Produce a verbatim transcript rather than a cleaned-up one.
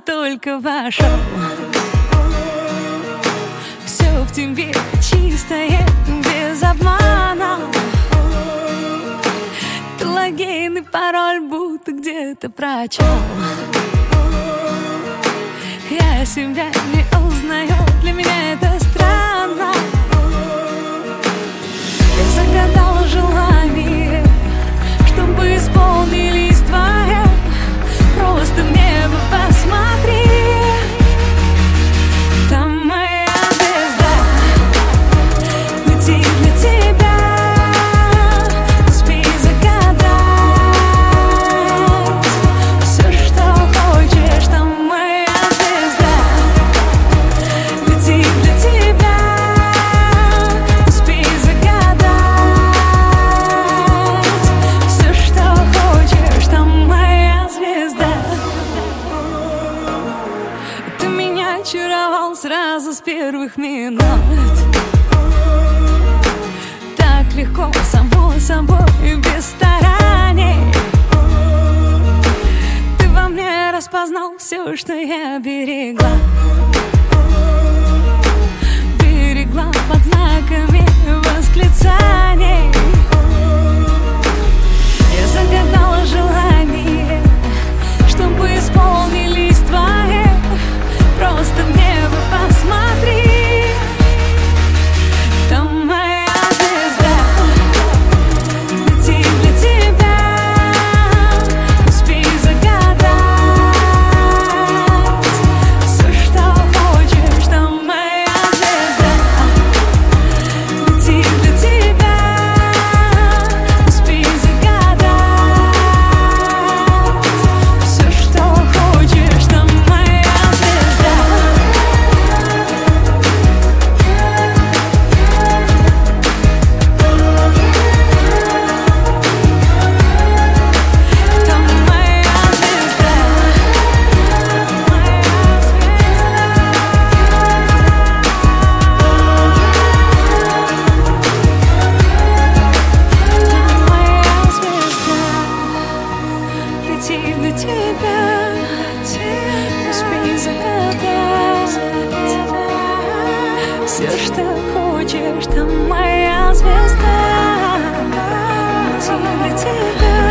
только вошел. Все в тебе чистое, без обмана. Ты логин пароль будто где-то прочел. Я себя не узнаю, для меня это странно. Я загадала желание, чтобы исполнились твои. Просто в небо посмотри, там моя звезда летит для тебя. Успей загадать все, что хочешь, там моя звезда летит для тебя. Успей загадать все, что хочешь, там моя звезда. Ты меня очаровал сразу с первых минут. Так легко, само собой, без стараний. Ты во мне распознал все, что я берегла. Берегла под знаками восклицаний. Я загадала желание, чтобы исполнились твои. Просто в небо посмотри, там моя звезда летит для тебя. Успей загадать все, что хочешь, там моя звезда летит для тебя. Успей загадать все, что хочешь, там моя звезда. Там моя звезда, моя звезда, летит для тебя. Успей загадать все, что хочешь, там моя звезда летит для тебя.